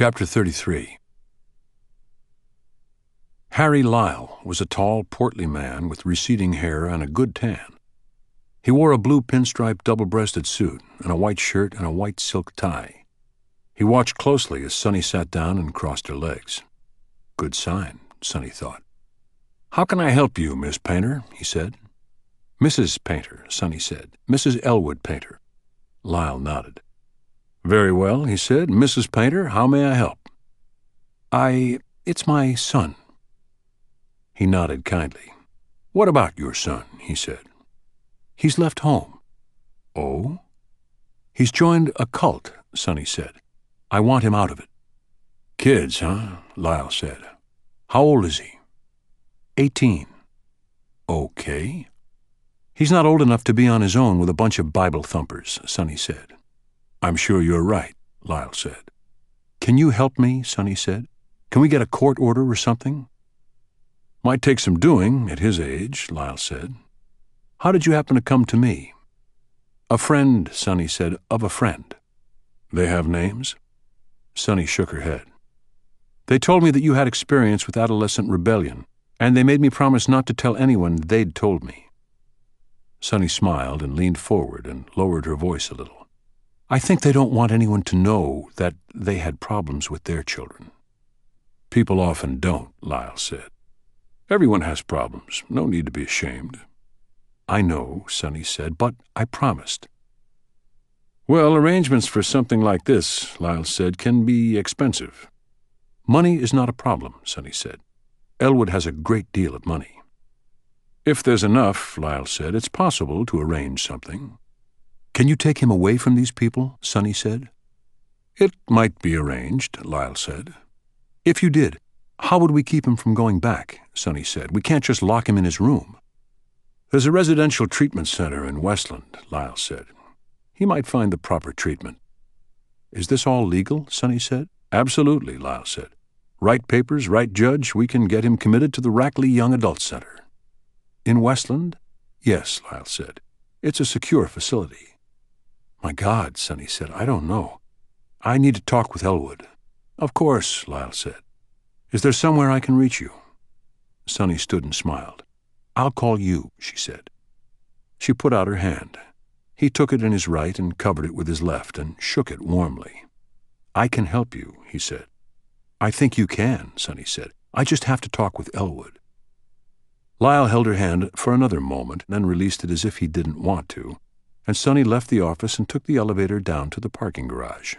Chapter 33. Harry Lyle was a tall, portly man with receding hair and a good tan. He wore a blue pinstripe double-breasted suit and a white shirt and a white silk tie. He watched closely as Sonny sat down and crossed her legs. Good sign, Sonny thought. "How can I help you, Miss Painter?" he said. "Mrs. Painter," Sonny said. "Mrs. Elwood Painter." Lyle nodded. "Very well," he said. "Mrs. Painter, how may I help?" It's my son." He nodded kindly. "What about your son?" he said. "He's left home." "Oh?" "He's joined a cult," Sonny said. "I want him out of it." "Kids, huh?" Lyle said. "How old is he?" 18. "Okay." "He's not old enough to be on his own with a bunch of Bible thumpers," Sonny said. "I'm sure you're right," Lyle said. "Can you help me?" Sonny said. "Can we get a court order or something?" "Might take some doing at his age," Lyle said. "How did you happen to come to me?" "A friend," Sonny said, "of a friend." "They have names?" Sonny shook her head. "They told me that you had experience with adolescent rebellion, and they made me promise not to tell anyone they'd told me." Sonny smiled and leaned forward and lowered her voice a little. "I think they don't want anyone to know that they had problems with their children." "People often don't," Lyle said. "Everyone has problems. No need to be ashamed." "I know," Sonny said, "but I promised." "Well, arrangements for something like this," Lyle said, "can be expensive." "Money is not a problem," Sonny said. "Elwood has a great deal of money." "If there's enough," Lyle said, "it's possible to arrange something." "Can you take him away from these people?" Sonny said. "It might be arranged," Lyle said. "If you did, how would we keep him from going back?" Sonny said. "We can't just lock him in his room." "There's a residential treatment center in Westland," Lyle said. "He might find the proper treatment." "Is this all legal?" Sonny said. "Absolutely," Lyle said. "Right papers, right judge, we can get him committed to the Rackley Young Adult Center." "In Westland?" "Yes," Lyle said. "It's a secure facility." "My God," Sonny said, "I don't know. I need to talk with Elwood." "Of course," Lyle said. "Is there somewhere I can reach you?" Sonny stood and smiled. "I'll call you," she said. She put out her hand. He took it in his right and covered it with his left and shook it warmly. "I can help you," he said. "I think you can," Sonny said. "I just have to talk with Elwood." Lyle held her hand for another moment, then released it as if he didn't want to, and Sonny left the office and took the elevator down to the parking garage.